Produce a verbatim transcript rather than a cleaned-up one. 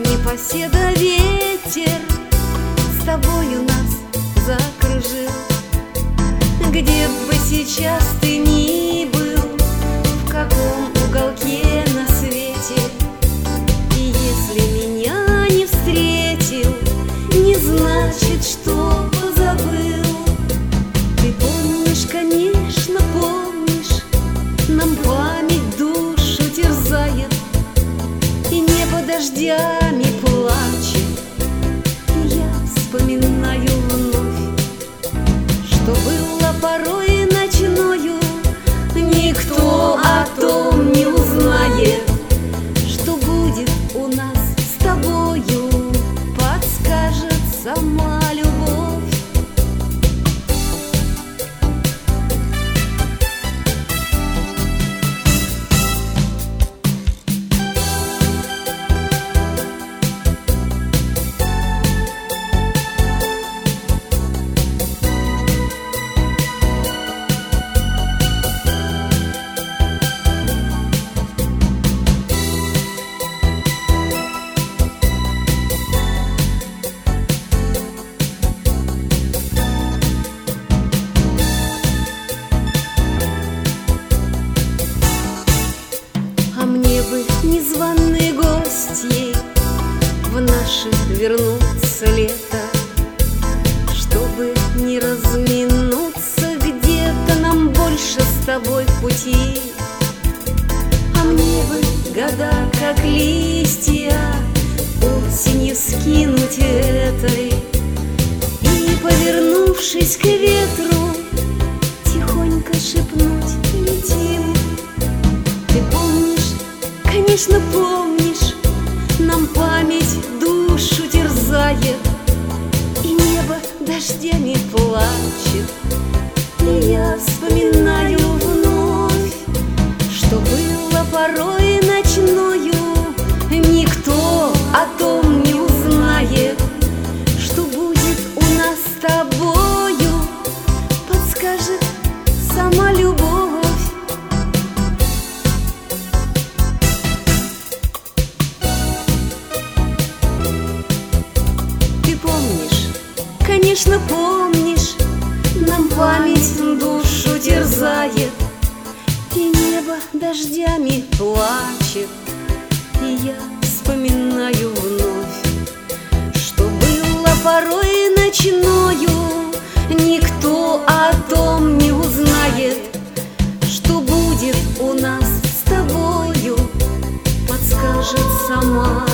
непоседа ветер с тобою нас закружил. Где бы сейчас ты ни был, в каком уголке на свете, и если меня не встретил, не значит, что позабыл. Ты помнишь, конечно, помнишь, нам память душу терзает, и небо дождями плачет, и я вспоминаю вновь, что было порой ночною. Никто о том не узнает, что будет у нас с тобою, подскажет сама любовь. Незваной гостьей в наше вернуться лето, чтобы не разминуться где-то нам больше с тобой пути. А мне бы года, как листья, осенью скинуть этой и, повернувшись к ветру, тихонько шепнуть: летим. Ты помнишь, конечно, помнишь, нам память душу терзает, и небо дождями плачет, и я вспоминаю вновь, что было порой ночною. Никто о том не узнает, что будет у нас с тобою, подскажет сама любовь. Конечно, помнишь, нам память душу терзает, и небо дождями плачет, и я вспоминаю вновь, что было порой ночною. Никто о том не узнает, что будет у нас с тобою, подскажет сама